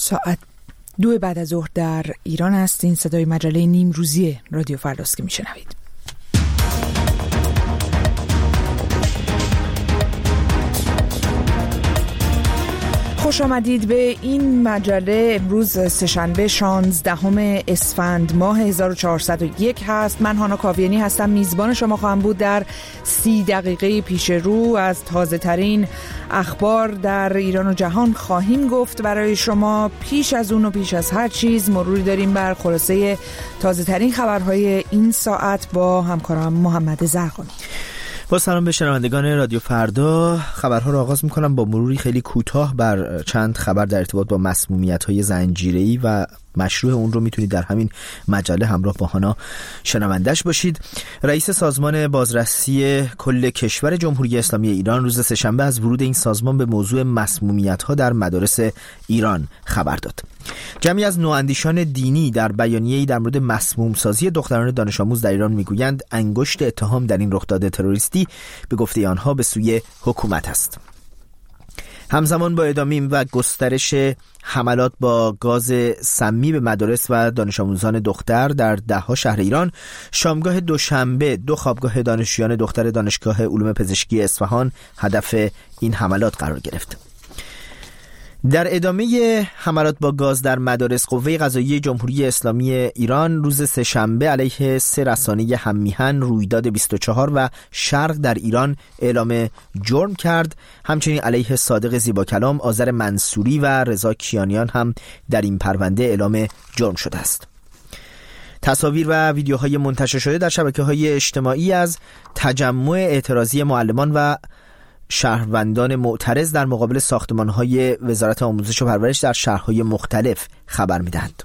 ساعت 2 بعد از ظهر در ایران است. این صدای مجله نیم روزی رادیو فرداست که میشنوید. خوش آمدید به این مجله. امروز سه‌شنبه 16 اسفند ماه 1401 هست. من هانا کاویانی هستم، میزبان شما خواهم بود. در 30 دقیقه پیش رو از تازه ترین اخبار در ایران و جهان خواهیم گفت برای شما. پیش از اون و پیش از هر چیز مروری داریم بر خلاصه تازه ترین خبرهای این ساعت با همکارم محمد زرقانی. با سلام به شنوندگان رادیو فردا. خبرها را آغاز می‌کنم با مروری خیلی کوتاه بر چند خبر در ارتباط با مسمومیت‌های زنجیره‌ای و مشروع اون رو میتونید در همین مجله همراه با هانا شنوندش باشید. رئیس سازمان بازرسی کل کشور جمهوری اسلامی ایران روز سه‌شنبه از ورود این سازمان به موضوع مسمومیت‌ها در مدارس ایران خبر داد. جمعی از نواندیشان دینی در بیانیه‌ای در مورد مسموم سازی دختران دانش آموز در ایران میگویند انگشت اتهام در این رخداد تروریستی به گفته آنها به سوی حکومت است. همزمان با ادامه و گسترش حملات با گاز سمی به مدارس و دانش آموزان دختر در ده‌ها شهر ایران، شامگاه دوشنبه 2 خوابگاه دانشجویان دختر دانشگاه علوم پزشکی اصفهان هدف این حملات قرار گرفت. در ادامه حملات با گاز در مدارس، قوه قضاییه جمهوری اسلامی ایران روز سه‌شنبه علیه 3 رسانه هم‌میهن رویداد 24 و شرق در ایران اعلام جرم کرد. همچنین علیه صادق زیباکلام، آذر منصوری و رضا کیانیان هم در این پرونده اعلام جرم شده است. تصاویر و ویدیوهای منتشر شده در شبکه‌های اجتماعی از تجمع اعتراضی معلمان و شهروندان معترض در مقابل ساختمان‌های وزارت آموزش و پرورش در شهرهای مختلف خبر می‌دهند.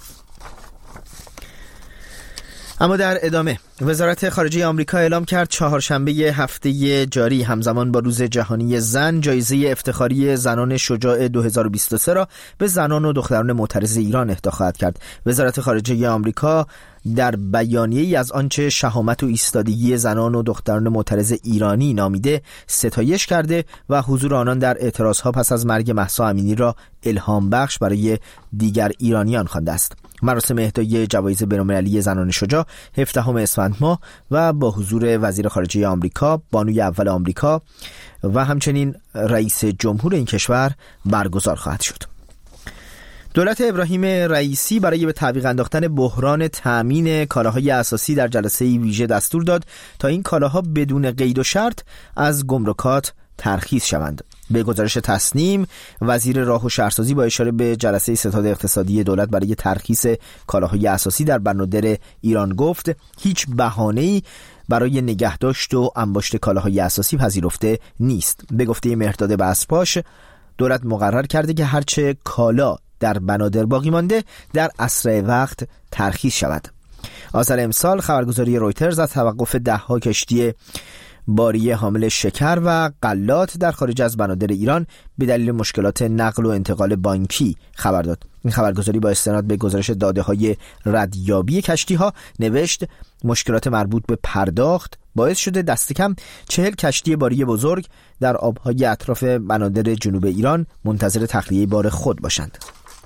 اما در ادامه، وزارت خارجه آمریکا اعلام کرد چهارشنبه هفته جاری همزمان با روز جهانی زن، جایزه افتخاری زنان شجاع 2023 را به زنان و دختران معترض ایران اهدا خواهد کرد. وزارت خارجه آمریکا در بیانیه‌ای از آنچه شهامت و ایستادگی زنان و دختران معترض ایرانی نامیده ستایش کرده و حضور آنان در اعتراضها پس از مرگ مهسا امینی را الهام بخش برای دیگر ایرانیان خوانده است. مراسم اهدای جوایز بین‌المللی زنان شجاع 17 اسفند ماه و با حضور وزیر خارجه آمریکا، بانوی اول آمریکا و همچنین رئیس جمهور این کشور برگزار خواهد شد. دولت ابراهیم رئیسی برای به تعویق انداختن بحران تامین کالاهای اساسی در جلسه ویژه دستور داد تا این کالاها بدون قید و شرط از گمرکات ترخیص شوند. به گزارش تسنیم، وزیر راه و شهرسازی با اشاره به جلسه ستاد اقتصادی دولت برای ترخیص کالاهای اساسی در بنادر ایران گفت هیچ بهانه‌ای برای نگهداشت و انباشت کالاهای اساسی پذیرفته نیست. به گفته مهرداد بسپاش، دولت مقرر کرده که هرچه کالا در بنادر باقی مانده در اسرع وقت ترخیص شود. آذر امسال خبرگزاری رویترز از توقف 10 کشتی باریه حامل شکر و غلات در خارج از بنادر ایران به دلیل مشکلات نقل و انتقال بانکی خبر داد. این خبرگزاری با استناد به گزارش داده‌های ردیابی کشتی‌ها نوشت مشکلات مربوط به پرداخت باعث شده دست کم 40 کشتی باری بزرگ در آب‌های اطراف بنادر جنوب ایران منتظر تخلیه بار خود باشند.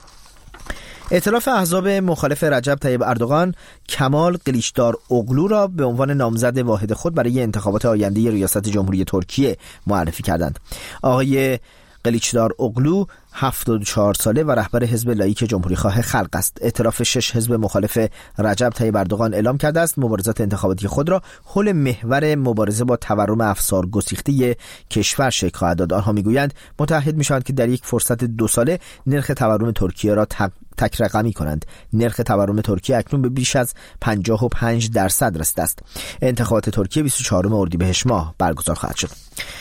ائتلاف احزاب مخالف رجب طیب اردوغان کمال قلیچدار اوغلو را به عنوان نامزد واحد خود برای انتخابات آینده ریاست جمهوری ترکیه معرفی کردند. آقای قلیچدار اوغلو 74 ساله و رهبر حزب لاییک جمهوری‌خواه خلق است. ائتلاف 6 حزب مخالف رجب طیب اردوغان اعلام کرده است مبارزات انتخاباتی خود را حول محور مبارزه با تورم افسار گسیخته کشور شکل خواهد داد. آنها میگویند متعهد میشوند که در یک فرصت 2 ساله نرخ تورم ترکیه را تک رقمی کنند. نرخ تورم ترکیه اکنون به بیش از 55% رسیده است. انتخابات ترکیه 24 اردیبهشت ماه برگزار خواهد شد.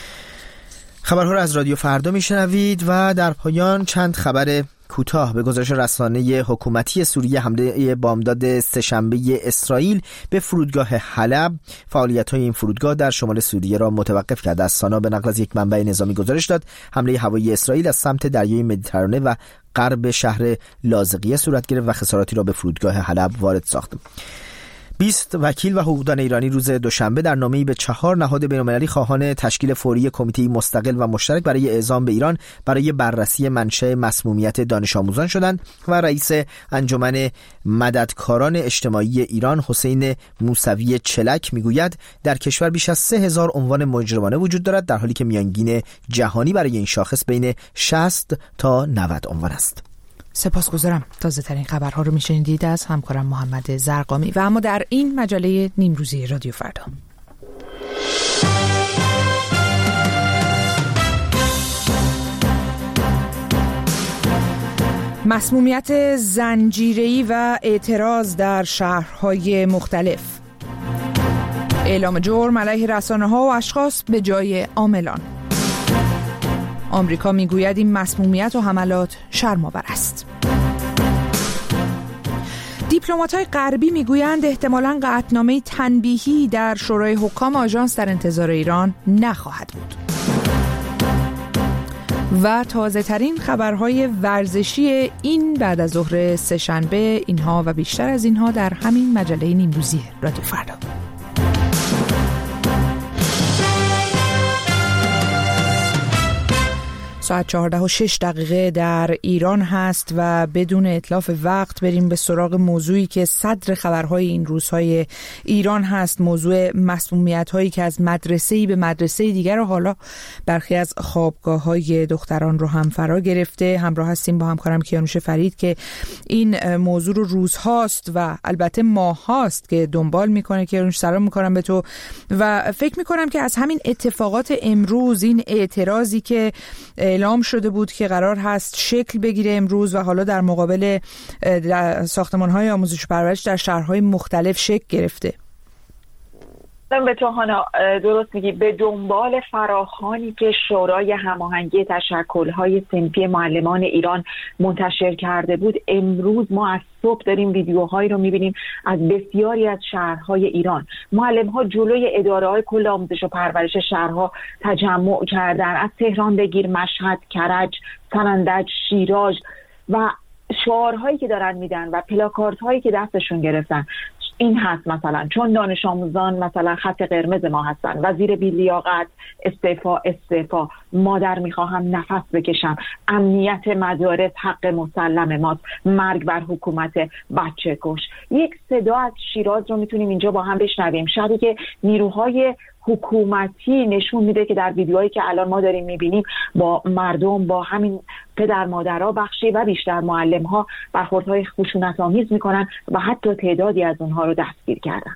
خبرها را از رادیو فردا میشنوید و در پایان چند خبر کوتاه. به گزارش رسانه حکومتی سوریه، حمله بامداد سه‌شنبه اسرائیل به فرودگاه حلب فعالیت‌های این فرودگاه در شمال سوریه را متوقف کرده است. سانا به نقل از یک منبع نظامی گزارش داد حمله هوایی اسرائیل از سمت دریای مدیترانه و غرب شهر لاذقیه صورت گرفت و خساراتی را به فرودگاه حلب وارد ساخت. 20 وکیل و حقوقدان ایرانی روز دوشنبه در نامه‌ای به 4 نهاد بین‌المللی خواهان تشکیل فوری کمیته مستقل و مشترک برای اعزام به ایران برای بررسی منشأ مسمومیت دانش آموزان شدند و رئیس انجمن مددکاران اجتماعی ایران حسین موسوی چلک میگوید در کشور بیش از 3000 عنوان مجرمانه وجود دارد، در حالی که میانگین جهانی برای این شاخص بین 60 تا 90 عنوان است. سپاسگزارم. تازه ترین خبرها رو میشنیدید از همکارم محمد زرقامی. و اما در این مجله نیمروزی رادیو فردا، مسمومیت زنجیره‌ای و اعتراض در شهرهای مختلف، اعلام جرم علیه رسانه‌ها و اشخاص به جای عاملان. آمریکا میگوید این مسمومیت و حملات شرم‌آور است. دیپلمات‌های غربی میگویند احتمالاً قطعنامه تنبیهی در شورای حکام آژانس در انتظار ایران نخواهد بود. و تازه ترین خبرهای ورزشی این بعد از ظهر سه‌شنبه، اینها و بیشتر از اینها در همین مجله نیمروزی رادیو فردا. ساعت 14:06 در ایران هست و بدون اتلاف وقت بریم به سراغ موضوعی که صدر خبرهای این روزهای ایران هست، موضوع مسمومیت‌هایی که از مدرسه‌ای به مدرسه دیگر و حالا برخی از خوابگاه‌های دختران رو هم فرا گرفته. همراه هستیم با همکارم کیانوش فرید که این موضوع رو روزهاست و البته ماهاست که دنبال میکنه. کیانوش سلام میکنم به تو و فکر میکنم که از همین اتفاقات امروز، این اعتراضی که اعلام شده بود که قرار هست شکل بگیره امروز و حالا در مقابل ساختمان‌های آموزش و پرورش در شهرهای مختلف شکل گرفته. به تو هانا درست میگی، به دنبال فراخوانی که شورای هماهنگی تشکل‌های صنفی معلمان ایران منتشر کرده بود، امروز ما از صبح داریم ویدیوهایی رو میبینیم از بسیاری از شهرهای ایران. معلم‌ها جلوی اداره‌های کل آموزش و پرورش شهرها تجمع کردن، از تهران بگیر مشهد، کرج، سنندج، شیراز و شعارهایی که دارن میدن و پلاکاردهایی که دستشون گرفتن این هست مثلا چون دانش آموزان مثلا خط قرمز ما هستن، وزیر بی‌لیاقت، استعفا، مادر میخواهم نفس بکشم، امنیت مدارس حق مسلم ماست، مرگ بر حکومت بچه کش. یک صدا از شیراز رو میتونیم اینجا با هم بشنویم، شبیه که نیروهای حکومتی نشون میده که در ویدیوهایی که الان ما داریم میبینیم با مردم، با همین پدر مادرها بخشی و بیشتر معلم‌ها برخوردهای خشونت‌آمیز میکنن و حتی تعدادی از اونها رو دستگیر کردن.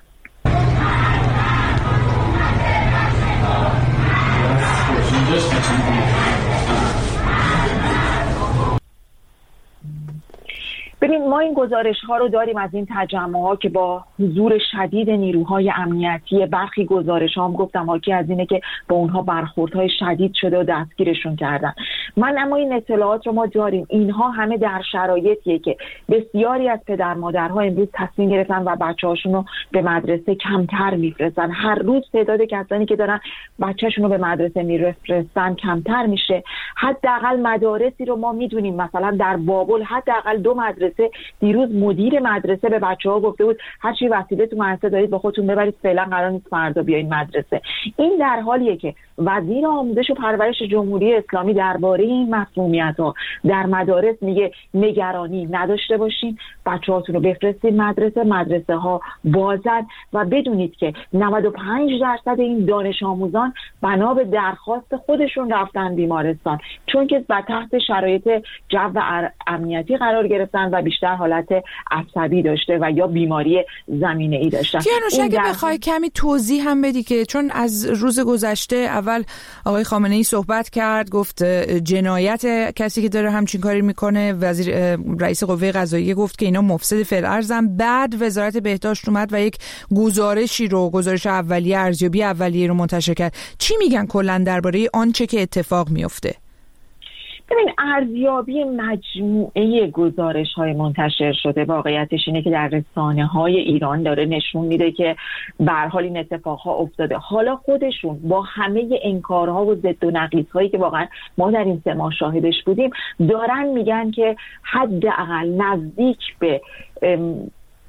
ببین ما این گزارش ها رو داریم از این تجمع ها که با حضور شدید نیروهای امنیتی، برخی گزارش ها هم گفتم حاکی از اینه که با اونها برخوردهای شدید شده و دستگیرشون کردن. اما این اطلاعات رو ما داریم، اینها همه در شرایطیه که بسیاری از پدر مادرها امروز تصمیم گرفتن و بچه‌هاشون رو به مدرسه کمتر میفرستن. هر روز تعداد کسانی که دارن بچه‌شون رو به مدرسه میفرستن کمتر میشه. حداقل مدارسی رو ما میدونیم، مثلا در بابل حداقل 2 مدرسه دیروز مدیر مدرسه به بچه‌ها گفته بود هر چی وسیله تو مدرسه دارید با خودتون ببرید، فعلا قرار نیست فردا بیاین مدرسه. این در حالیه که وزیر آموزش و پرورش جمهوری اسلامی درباره این مسمومیت‌ها در مدارس میگه نگرانی نداشته باشین، بچه‌هاتون رو بفرستین مدرسه ها بازن و بدونید که 95% این دانش آموزان بنا به درخواست خودشون رفتن بیمارستان، چون که تحت شرایط جو امنیتی قرار گرفتن و بیشتر حالت عصبی داشته و یا بیماری زمینه‌ای داشتن. کیانوش اگه بخوای کمی توضیح هم بدی که چون از روز گذشته اول آقای خامنه‌ای صحبت کرد، گفت جنایت کسی که داره همچین کاری میکنه، رئیس قوه قضاییه گفت که اینا مفسد فعل ارزن، بعد وزارت بهداشت اومد و یک گزارش اولیه، ارزیابی اولیه رو منتشر کرد. چی میگن کلا درباره آنچه که اتفاق میفته؟ ببین ارزیابی مجموعه گزارش‌های منتشر شده واقعیتش اینه که در رسانه‌های ایران داره نشون میده که به هر حال این اتفاقها افتاده. حالا خودشون با همه انکارها و ضد و نقیض‌هایی که واقعا ما در این 3 ماه شاهدش بودیم دارن میگن که حداقل نزدیک به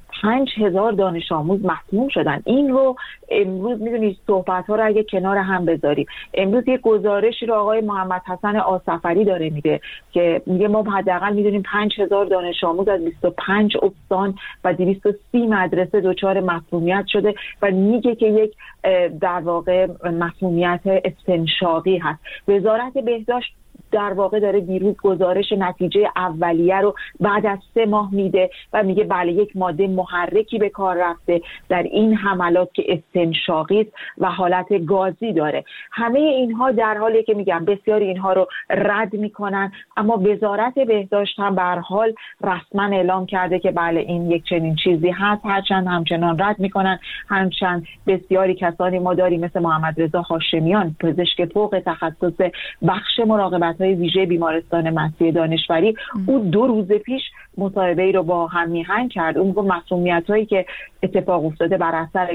5,000 دانش آموز مسموم شدن. این رو امروز میدونید صحبت ها رو اگه کنار هم بذاریم، امروز یه گزارشی رو آقای محمد حسن آصفری داره میده که میگه ما حداقل میدونیم 5,000 دانش آموز از 25 استان و 230 مدرسه دچار مسمومیت شده و میگه که یک در واقع مسمومیت استنشاقی هست. وزارت بهداشت در واقع داره دیروز گزارش نتیجه اولیه رو بعد از 3 ماه میده و میگه بله یک ماده محرکی به کار رفته در این حملات که استنشاقی است و حالت گازی داره. همه اینها در حالی که میگم بسیاری اینها رو رد میکنن، اما وزارت بهداشت هم به هر حال رسما اعلام کرده که بله این یک چنین چیزی هست، هرچند همچنان رد میکنن. همچنان بسیاری کسانی ما داریم مثل محمد رضا هاشمیان، پزشک فوق تخصص بخش مراقبت های ویژه بیمارستان مسیح دانشوری، او 2 روز پیش مصاحبه‌ای رو با هم میهن کرد. اون گفت مسمومیت‌هایی که اتفاق افتاده بر اثر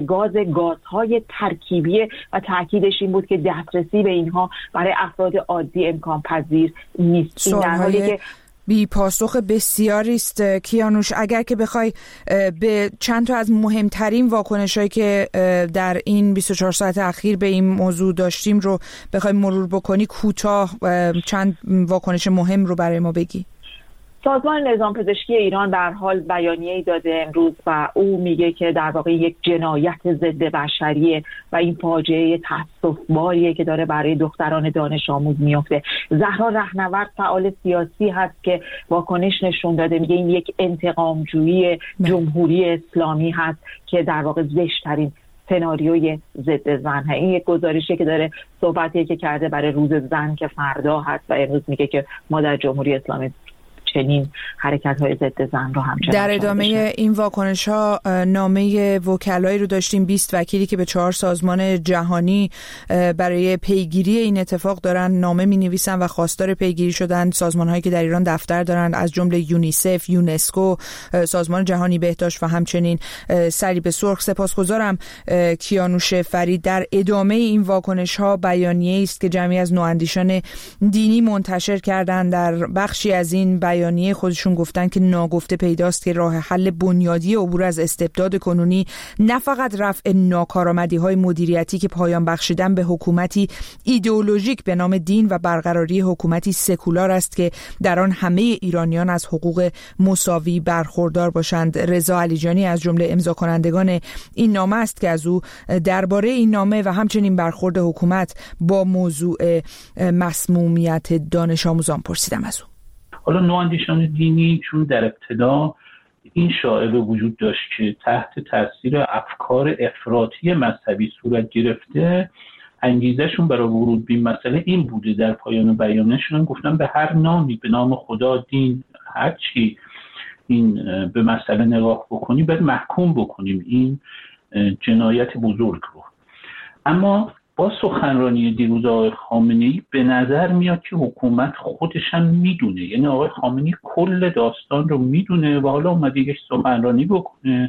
گازهای ترکیبی و تاکیدش این بود که دسترسی به اینها برای افراد عادی امکان پذیر نیست. این در حالی که بی پاسخ بسیاری است. کیانوش، اگر که بخوای به چند تا از مهمترین واکنش‌هایی که در این 24 ساعت اخیر به این موضوع داشتیم رو بخوای مرور بکنی، کوتاه چند واکنش مهم رو برای ما بگی. سازمان نظام پزشکی ایران در حال بیانیه‌ای داده امروز و او میگه که در واقع یک جنایت ضد بشریه و این فاجعه تأسف‌باریه که داره برای دختران دانش آموز میفته. زهرا رهنورد فعال سیاسی هست که واکنش نشون داده، میگه این یک انتقامجویی جمهوری اسلامی هست که در واقع زشت‌ترین سناریوی ضد زن. این یک گزارشی که داره صحبتی که کرده برای روز زن که فردا هست و امروز میگه که ما در جمهوری اسلامی چنین حرکت‌های ضد زن رو همچنان. در ادامه این واکنش‌ها نامه وکلایی رو داشتیم، 20 وکیلی که به 4 سازمان جهانی برای پیگیری این اتفاق دارن نامه می‌نویسن و خواستار پیگیری شدن. سازمان‌هایی که در ایران دفتر دارن از جمله یونیسف، یونسکو، سازمان جهانی بهداشت و همچنین صلیب سرخ. سپاسگزارم کیانوش فرید. در ادامه این واکنش‌ها بیانیه‌ای است که جمعی از نواندیشان دینی منتشر کردند. در بخشی از این بیانیه خودشون گفتن که ناگفته پیداست که راه حل بنیادی عبور از استبداد کنونی نه فقط رفع ناکارآمدی‌های مدیریتی که پایان بخشیدن به حکومتی ایدئولوژیک به نام دین و برقراری حکومتی سکولار است که در آن همه ایرانیان از حقوق مساوی برخوردار باشند. رضا علیجانی از جمله امضا کنندگان این نامه است که از او درباره این نامه و همچنین برخورد حکومت با موضوع مسمومیت دانش آموزان پرسیدم از او. حالا نواندیشان دینی چون در ابتدا این شایعه وجود داشت که تحت تاثیر افکار افراطی مذهبی صورت گرفته، انگیزشون برای ورود به این مسئله این بوده. در پایان بیانشون گفتن به هر نامی، به نام خدا، دین، هر چی این به مسئله نگاه بکنی باید محکوم بکنیم این جنایت بزرگ رو. اما با سخنرانی دیروز آقای خامنه‌ای به نظر میاد که حکومت خودش هم میدونه، یعنی آقای خامنه‌ای کل داستان رو میدونه و حالا اومده یک سخنرانی بکنه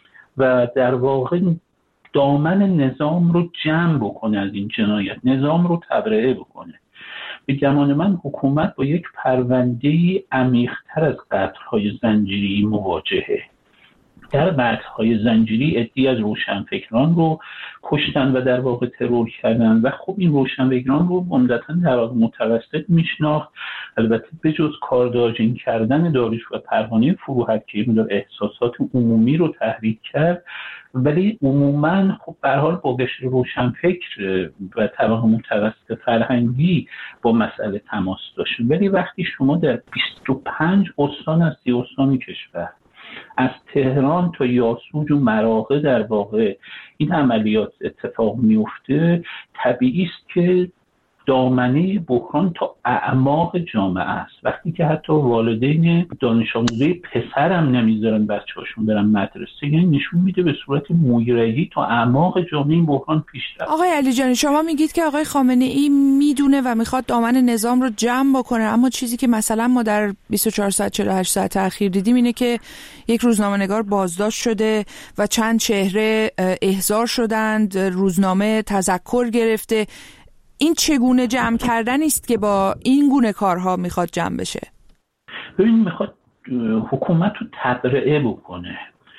و در واقع دامن نظام رو جمع بکنه، از این جنایت نظام رو تبرئه بکنه. به گمان من حکومت با یک پرونده‌ای عمیق‌تر از قتل‌های زنجیری مواجهه. در قتل‌های زنجیری عده‌ای از روشنفکران رو کشتن و در واقع ترور کردن و خب این روشنفکران رو عمدتاً در واقع متوسط میشناخت. البته به جز کارداژین کردن داریوش و پروانه فروهد که این احساسات عمومی رو تحریک کرد، ولی عموماً خب به هر حال با قشر روشنفکر و طبقه متوسط فرهنگی با مسئله تماس داشت. ولی وقتی شما در 25 استان از 30 استان کشور، از تهران تا یاسوج و مراغه در واقع این عملیات اتفاق میفته، طبیعی است که دامنه بحران تا اعماق جامعه است. وقتی که حتی والدین دانش آموزه پسرم نمیذارن بچه‌هاشون برن مدرسه، یعنی نشون میده به صورت مویرگی تا اعماق جامعه این بحران پیش رفته. آقای علیجانی، شما میگید که آقای خامنه‌ای میدونه و میخواد دامن نظام رو جمع بکنه، اما چیزی که مثلا ما در 24 ساعت 48 ساعت اخیر دیدیم اینه که یک روزنامه‌نگار بازداشت شده و چند چهره احضار شدند، روزنامه تذکر گرفته. این چگونه جمع کردن است که با این گونه کارها میخواد جمع بشه؟ ببین، میخواد حکومت رو تبرئه بکنه.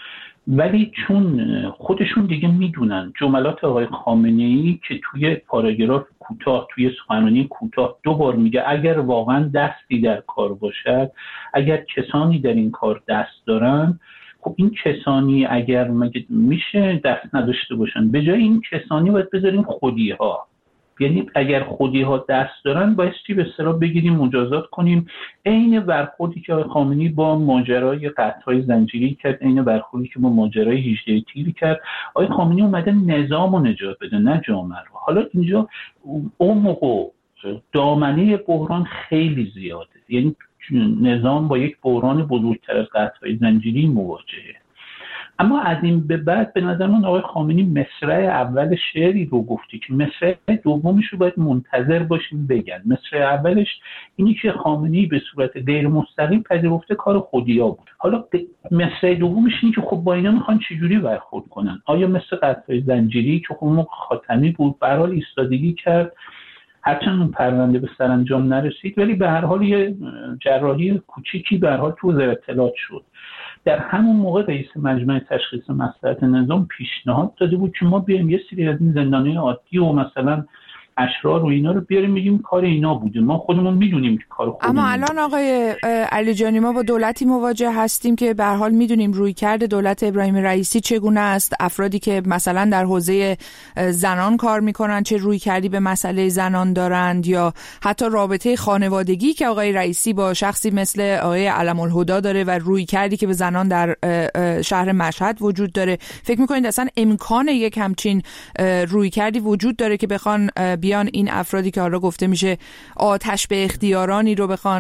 ولی چون خودشون دیگه میدونن جملات آقای خامنه‌ای که توی پاراگراف کوتاه، توی سخنرانی کوتاه 2 بار میگه اگر واقعا دستی در کار باشد، اگر کسانی در این کار دست دارن، خب این کسانی اگر مگه میشه دست نداشته باشن؟ به جای این کسانی باید بذاریم خودی‌ها. یعنی اگر خودی‌ها دست دارن بایستی به اصطلاح بگیریم مجازات کنیم. عین برخوردی که آقای خامنه‌ای با ماجرای قطع‌های زنجیری کرد، عین برخوردی که با ماجرای 18 تیر کرد. آقای خامنه‌ای اومده نظام رو نجات بده، نه جامعه رو. حالا اینجا عمق و دامنه بحران خیلی زیاده، یعنی نظام با یک بحران بزرگتر از قطع‌های زنجیری مواجهه. اما از این به بعد به نظر من آقای خامنه‌ای مصرع اول شعری رو گفته که مصرع دومش رو باید منتظر باشیم بگن. مصرع اولش اینی که خامنه‌ای به صورت غیر مستقیم پذیرفته کار خودیا بود. حالا مصرع دومش اینی که خب با اینا میخوان چجوری برخورد کنن؟ آیا مثل قطعه زنجیری که خب خاتمی بود به هر حال ایستادگی کرد، هرچند اون پرونده به سرانجام نرسید، ولی به هر حال یه جراحی کوچیکی به هر حال تو وزارت اطلاعات شد. در همون موقع رئیس مجمع تشخیص مصلحت نظام پیشنهاد داده بود که ما بیایم یه سری از این زندانیان عادی و مثلا اشرار و اینا رو بیاریم میگیم کار اینا بوده، ما خودمون میدونیم که کار خودمون. اما الان آقای علیجانی ما با دولتی مواجه هستیم که به هر حال میدونیم رویکرد دولت ابراهیم رئیسی چگونه است. افرادی که مثلا در حوزه زنان کار میکنن چه رویکردی به مسئله زنان دارند، یا حتی رابطه خانوادگی که آقای رئیسی با شخصی مثل آقای علم‌الهدی داره و رویکردی که به زنان در شهر مشهد وجود داره. فکر میکنید اصلا امکان یک همچین رویکردی وجود داره که بخوان بیان این افرادی که حالا گفته میشه آتش به اختیارانی رو بخوان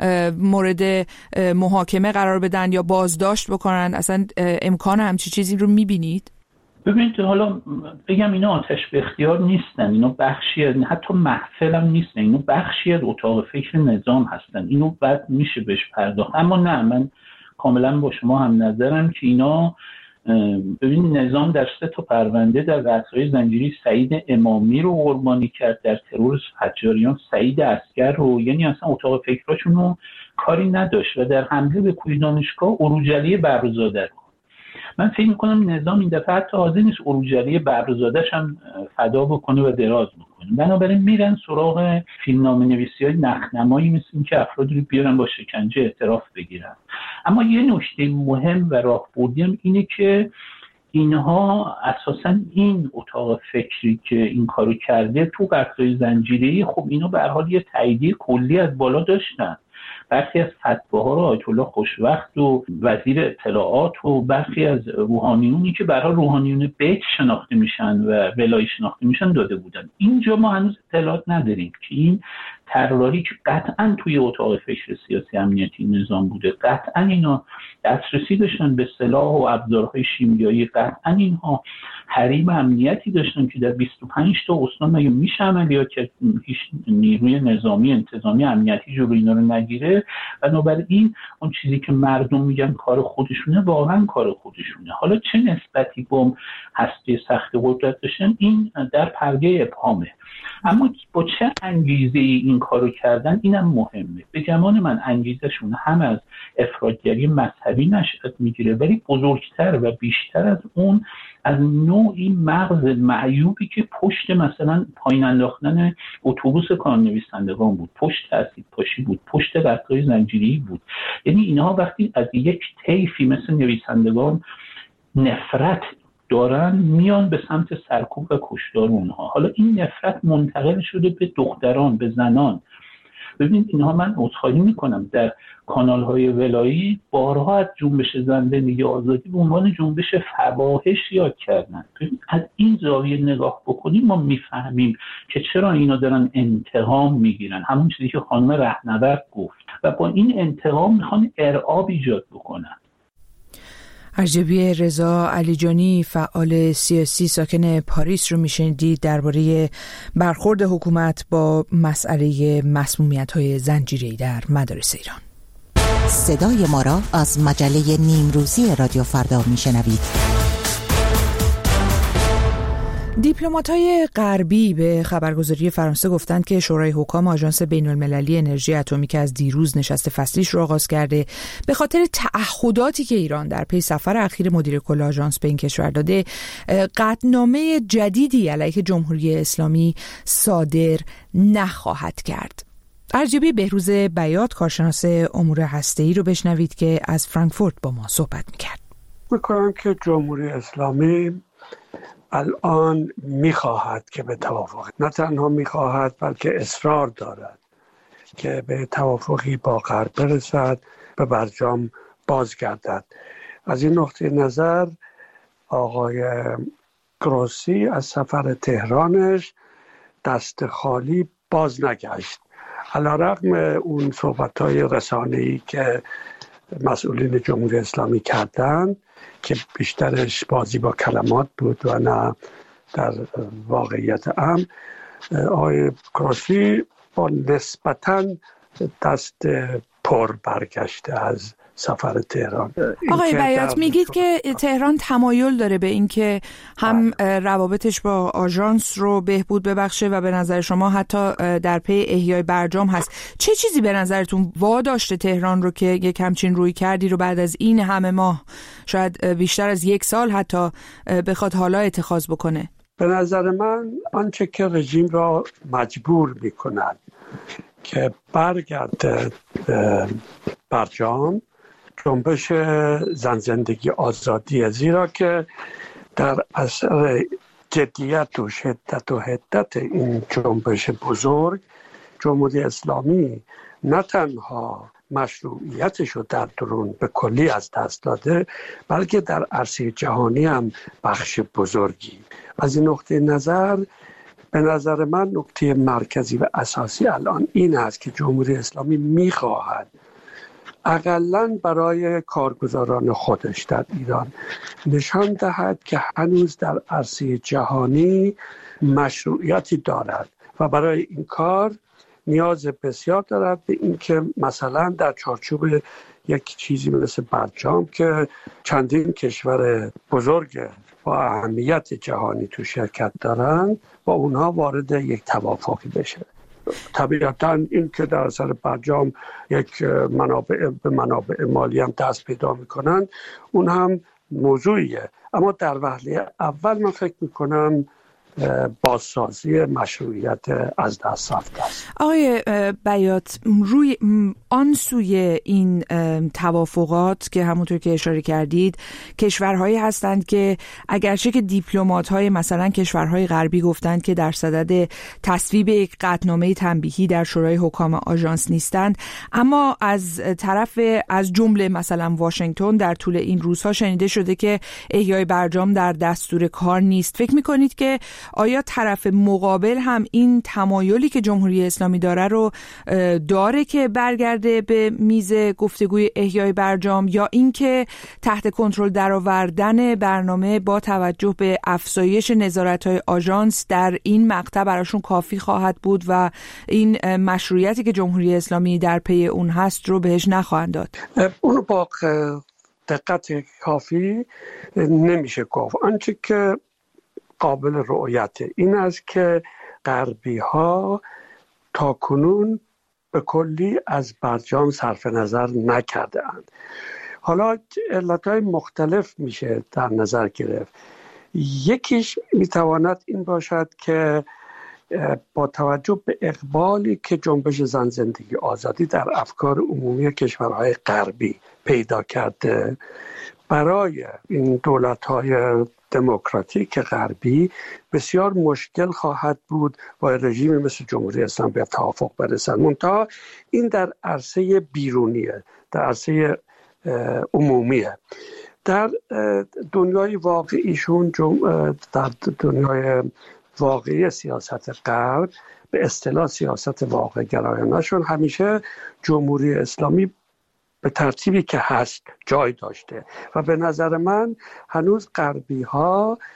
مورد محاکمه قرار بدن یا بازداشت بکنن؟ اصلا امکان همچی چیزی رو میبینید؟ ببینید حالا بگم اینا آتش به اختیار نیستن، اینا بخشی از، حتی محفل هم نیستن، اینا بخشی از اتاق فکر نظام هستن. اینو بعد میشه بهش پرداخت. اما نه، من کاملا با شما هم نظرم که اینا، ببین نظام در 3 پرونده در قطعه‌های زنجیری سعید امامی رو قربانی کرد، در ترور حجاریان سعید عسکر رو، یعنی اصلا اتاق فکراشون رو کاری نداشت، و در حمله به کوی دانشگاه عروجلی ببرزاده رو. من فکر میکنم نظام این دفعه حتی حاضر نیست عروجلی ببرزاده‌اش هم فدا بکنه و دراز بکنه. بنابراین میرن سراغ فیلمنامه‌نویسی‌های نخنمایی مثل این که افرادی رو بیارن با شکنجه اعتراف بگیرن. اما یه نکته مهم و راهبردی هم اینه که اینها اساساً این اتاق فکری که این کارو کرده تو قطعه‌های زنجیری، خب اینا به هر حال یه تاییدیه کلی از بالا داشتن. برخی از فتواها رو آیت الله خوشوقت و وزیر اطلاعات و برخی از روحانیونی که برای روحانیون بیت شناخته میشن و ولایی شناخته میشن داده بودن. اینجا ما هنوز اطلاعات نداریم که این طراحی که قطعاً توی اتاق فکر سیاسی امنیتی نظام بوده، قطعاً اینا دسترسی داشتن به سلاح و ابزارهای شیمیایی، قطعاً اینها حریم امنیتی داشتن که در 25 تا استان مگه میشه عملیات کرد هیچ نیروی نظامی انتظامی امنیتی جلوی اینا رو نگیره. بنابراین اون چیزی که مردم میگن کار خودشونه واقعا کار خودشونه. حالا چه نسبتی با هسته سخت قدرت داشتن این در پرده ابهامه، اما با چه انگیزه این کارو کردن اینم مهمه. به گمان من انگیزشون هم از افراطگری مذهبی نشأت میگیره، ولی بزرگتر و بیشتر از اون از نوعی مغز معیوبی که پشت مثلا پایین انداختن اتوبوس کارنویسندگان بود، پشت اسید پاشی بود، پشت قطعه‌های زنجیری بود. یعنی اینها وقتی از یک طیفی مثل نویسندگان نفرت دارن میان به سمت سرکوب و کشتار اونها. حالا این نفرت منتقل شده به دختران، به زنان. ببینید اینها، من عذرخواهی میکنم، در کانال‌های ولایی بارها از جنبش زن زندگی آزادی به عنوان جنبش فواحش یاد کردن. از این زاویه نگاه بکنیم ما میفهمیم که چرا اینا دارن انتقام میگیرن، همون چیزی که خانم رهنورد گفت، و با این انتقام میخوان ارعاب ایجاد بکنن. ارجبی رضا علیجانی، فعال سیاسی ساکن پاریس رو میشنیدید درباره برخورد حکومت با مسئله مسمومیت‌های زنجیره‌ای در مدارس ایران. صدای ما را از مجله نیمروزی رادیو فردا میشنوید. دیپلمات‌های غربی به خبرگزاری فرانسه گفتند که شورای حکام آژانس بین‌المللی انرژی اتمی که از دیروز نشست فصلیش رو آغاز کرده به خاطر تعهداتی که ایران در پی سفر اخیر مدیر کل آژانس به این کشور داده قطعنامه جدیدی علیه جمهوری اسلامی صادر نخواهد کرد. ارجبی بهروز بیات کارشناس امور هسته‌ای رو بشنوید که از فرانکفورت با ما صحبت می‌کرد. می‌کنم که جمهوری اسلامی الان میخواهد که به توافق، نه تنها میخواهد بلکه اصرار دارد که به توافقی با غرب برسد، به برجام بازگردد. از این نقطه نظر آقای گروسی از سفر تهرانش دست خالی باز نگشت، علیرغم اون صحبت‌های رسانه‌ای که مسئولین جمهوری اسلامی کردند که بیشترش بازی با کلمات بود و نه در واقعیت امر. آقای گروسی با نسبتاً دست پر برگشته از سفر تهران. آقای بیات میگید که تهران تمایل داره به این که هم روابطش با آژانس رو بهبود ببخشه و به نظر شما حتی در پی احیای برجام هست. چه چیزی به نظرتون واداشته تهران رو که یک همچین روی کردی رو بعد از این همه ماه، شاید بیشتر از 1 سال حتی، بخواد حالا اتخاذ بکنه؟ به نظر من آنچه که رژیم را مجبور میکند که برگرده برجام جنبش زن زندگی آزادی، زیرا که در اثر جدیت و شدت و حدت این جنبش بزرگ جمهوری اسلامی نه تنها مشروعیتش رو در درون به کلی از دست داده، بلکه در عرصه جهانی هم بخش بزرگی. از این نقطه نظر به نظر من نکته مرکزی و اساسی الان این است که جمهوری اسلامی میخواهد اقلن برای کارگزاران خودش در ایران نشان دهد که هنوز در عرصه جهانی مشروعیتی دارد و برای این کار نیاز بسیار دارد به این که مثلا در چارچوب یک چیزی مثل برجام که چندین کشور بزرگ با اهمیت جهانی تو شرکت دارند با اونها وارد یک توافقی بشه. طبیعتاً این که در اثر برجام یک منابع مالی هم دست پیدا میکنن اون هم موضوعیه، اما در وهله اول من فکر میکنم بازسازی مشروعیت از دست رفته است. آقای بیات، روی آن سوی این توافقات که همونطور که اشاره کردید کشورهایی هستند که اگرچه که دیپلمات‌های مثلا کشورهای غربی گفتند که در صدد تصویب یک قطعنامه تنبیهی در شورای حکام آژانس نیستند، اما از جمله مثلا واشنگتن در طول این روزها شنیده شده که احیای برجام در دستور کار نیست. فکر می‌کنید که آیا طرف مقابل هم این تمایلی که جمهوری اسلامی داره رو داره که برگرده به میز گفتگوی احیای برجام، یا اینکه تحت کنترل درآوردن برنامه با توجه به افزایش نظارت‌های آژانس در این مقطع براشون کافی خواهد بود و این مشروعیتی که جمهوری اسلامی در پی اون هست رو بهش نخواهند داد؟ اونو با دقت کافی نمیشه گفت. آنچه که قابل رؤیت این است که غربی ها تاکنون به کلی از برجام صرف نظر نکرده اند. حالا علتهای مختلف میشه در نظر گرفت. یکیش میتواند این باشد که با توجه به اقبالی که جنبش زن زندگی آزادی در افکار عمومی کشورهای غربی پیدا کرده، برای این دولت‌های دموکراتیک غربی بسیار مشکل خواهد بود با رژیمی مثل جمهوری اسلامی به توافق برسند. منتها این در عرصه بیرونیه، در عرصه عمومیه. در دنیای واقعیشون، در دنیای واقعی سیاست غرب، به اصطلاح سیاست واقع گرایانه‌شون، همیشه جمهوری اسلامی به ترتیبی که هست جای داشته و به نظر من هنوز غربی ها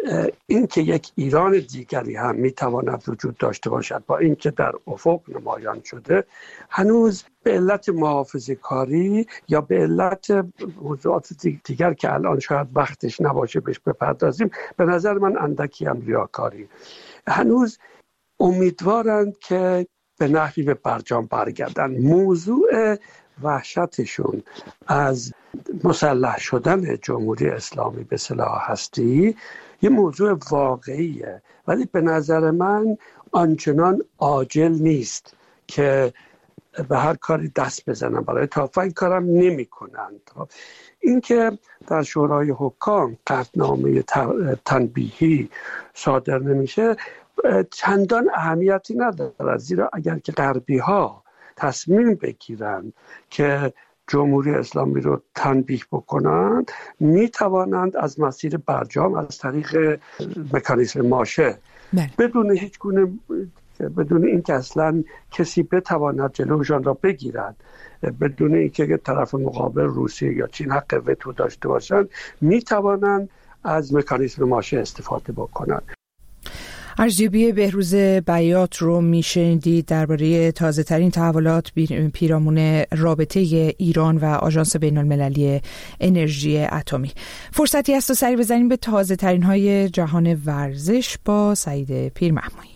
این که یک ایران دیگری هم میتواند وجود داشته باشد با اینکه در افق نمایان شده، هنوز به علت محافظه کاری یا به علت موضوعات دیگر که الان شاید وقتش نباشه بهش بپردازیم، به نظر من اندکی هم ریاکاری، هنوز امیدوارند که به نحوی به برجام برگردن. موضوع وحشتشون از مسلح شدن جمهوری اسلامی به سلاح هستی یه موضوع واقعیه، ولی به نظر من آنچنان عاجل نیست که به هر کاری دست بزنن، برای تا این کارم نمی کنند. این که در شورای حکام قطعنامه تنبیهی صادر نمیشه چندان اهمیتی ندارد، زیرا اگر که غربی ها تصمیم بگیرند که جمهوری اسلامی رو تنبیه بکنند، می توانند از مسیر برجام از طریق مکانیزم ماشه بدون هیچ گونه، بدون اینکه اصلا کسی بتواند جلوشان را بگیرد، بدون اینکه طرف مقابل روسیه یا چین حق وتو داشته باشند، می توانند از مکانیزم ماشه استفاده بکنند. ارزیابی بهروز بیات رو میشنیدید درباره تازه ترین تحولات پیرامون رابطه ایران و آژانس بین المللی انرژی اتمی. فرصتی است تا سری بزنیم به تازه ترین های جهان ورزش با سعید پیرمحمودی.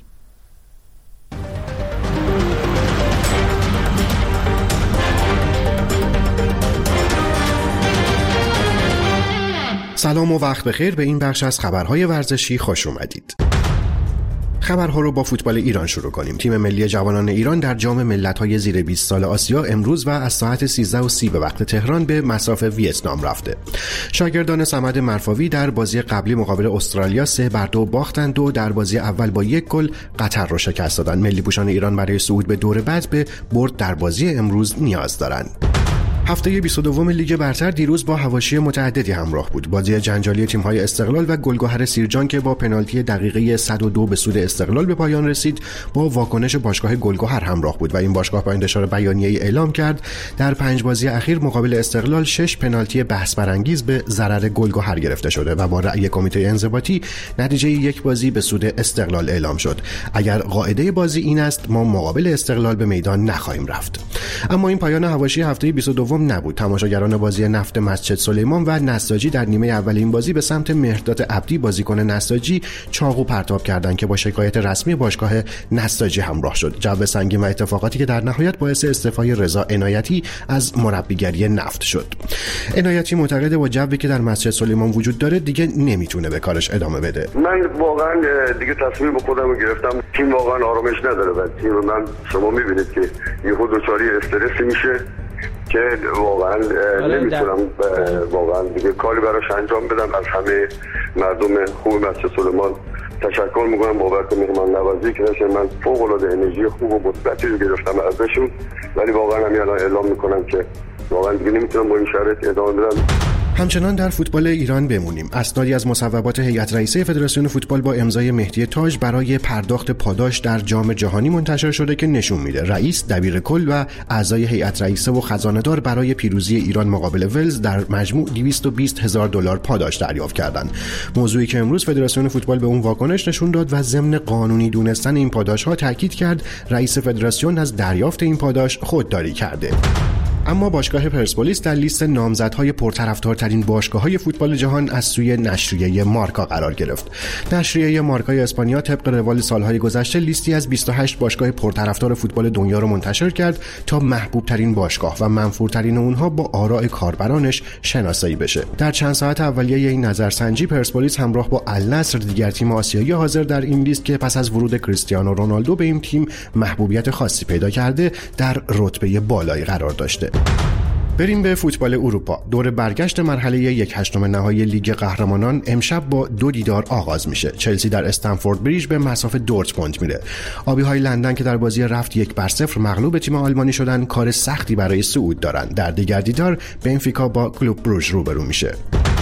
سلام و وقت بخیر، به این بخش از خبرهای ورزشی خوش اومدید. خبرها رو با فوتبال ایران شروع کنیم. تیم ملی جوانان ایران در جام ملت‌های زیر 20 سال آسیا امروز و از ساعت 13:30 به وقت تهران به مصاف ویتنام رفته. شاگردان صمد مرفاوی در بازی قبلی مقابل استرالیا 3-2 باختند و در بازی اول با 1 گل قطر رو شکست دادند. ملی پوشان ایران برای صعود به دور بعد به برد در بازی امروز نیاز دارند. هفته 22 لیگ برتر دیروز با حواشی متعددی همراه بود. بازی جنجالی تیم‌های استقلال و گلگهر سیرجان که با پنالتی دقیقه 102 به سود استقلال به پایان رسید، با واکنش باشگاه گلگهر همراه بود و این باشگاه با انتشار بیانیه‌ای اعلام کرد در 5 بازی اخیر مقابل استقلال 6 پنالتی بحث برانگیز به ضرر گلگهر گرفته شده و با رأی کمیته انضباطی نتیجه 1 بازی به سود استقلال اعلام شد. اگر قاعده بازی این است، ما مقابل استقلال به میدان نخواهیم رفت. اما این پایان حواشی هفته 22 نبود. تماشاگران بازی نفت مسجد سلیمان و نساجی در نیمه اول این بازی به سمت مهرداد عبدی بازیکن نساجی چاقو پرتاب کردند که با شکایت رسمی باشگاه نساجی همراه شد. جو سنگین و اتفاقاتی که در نهایت باعث استعفای رضا عنایتی از مربیگری نفت شد. عنایتی معتقده با جوی که در مسجد سلیمان وجود داره دیگه نمیتونه به کارش ادامه بده. من واقعا دیگه تصمیم به خودم گرفتم. تیم واقعا آرامش نداره و تیم من شما میبینید که یهو دچار استرس میشه که واقعا نمیتونم واقعا دیگه کاری براش انجام بدم. از همه مردم خوب مسجد سلیمان تشکر میکنم بابت مهمان نوازی که داشتن. من فوق العاده انرژی خوب و مثبتی رو گرفتم ازشون، ولی واقعا همین الان اعلام میکنم که واقعا دیگه نمیتونم با این شرایط ادامه بدم. همچنان در فوتبال ایران بمونیم. اسنادی از مصوبات هیئت رئیسه فدراسیون فوتبال با امضای مهدی تاج برای پرداخت پاداش در جام جهانی منتشر شده که نشون میده رئیس، دبیر کل و اعضای هیئت رئیسه و خزانه‌دار برای پیروزی ایران مقابل ولز در مجموع $220,000 پاداش دریافت کردند. موضوعی که امروز فدراسیون فوتبال به اون واکنش نشون داد و ضمن قانونی دونستن این پاداش‌ها تاکید کرد رئیس فدراسیون از دریافت این پاداش خودداری کرده. اما باشگاه پرسپولیس در لیست نامزدهای پرطرفدارترین باشگاه‌های فوتبال جهان از سوی نشریه مارکا قرار گرفت. نشریه مارکای اسپانیا طبق روال سالهای گذشته لیستی از 28 باشگاه پرطرفدار فوتبال دنیا رو منتشر کرد تا محبوب‌ترین باشگاه و منفورترین اونها با آراء کاربرانش شناسایی بشه. در چند ساعت اولیه این نظرسنجی پرسپولیس همراه با النصر دیگر تیم آسیایی حاضر در این لیست که پس از ورود کریستیانو رونالدو به این تیم محبوبیت خاصی پیدا کرده در رتبه بالایی قرار داشته. بریم به فوتبال اروپا. دور برگشت مرحله 1/8 نهایی لیگ قهرمانان امشب با 2 دیدار آغاز میشه. چلسی در استنفورد بریج به مصاف دورتموند میره. آبی‌های لندن که در بازی رفت 1-0 مغلوب تیم آلمانی شدن کار سختی برای صعود دارن. در دیگر دیدار بنفیکا با کلوب بروژ روبرو میشه.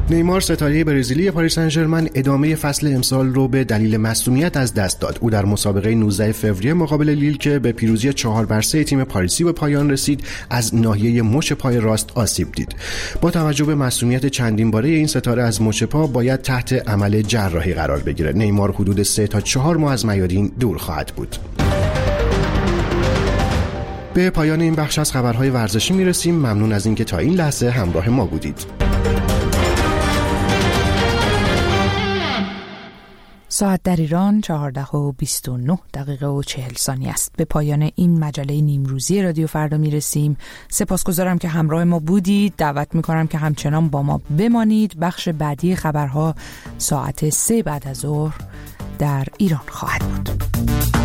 نیمار ستاره برزیلی پاریس سن ژرمن ادامه فصل امسال رو به دلیل مصدومیت از دست داد. او در مسابقه 19 فوریه مقابل لیل که به پیروزی 4-3 تیم پاریسی به پایان رسید از ناحیه مچ پای راست آسیب دید. با توجه به مصدومیت چندین باره این ستاره از مچ پا باید تحت عمل جراحی قرار بگیره. نیمار حدود 3 تا 4 ماه از میادین دور خواهد بود. به پایان این بخش از خبرهای ورزشی میرسیم. ممنون از اینکه تا این لحظه همراه ما بودید. ساعت در ایران 14:29 است. به پایان این مجله نیمروزی رادیو فردا میرسیم. سپاسگزارم که همراه ما بودید. دعوت میکنم که همچنان با ما بمانید. بخش بعدی خبرها ساعت 3 بعد از ظهر در ایران خواهد بود.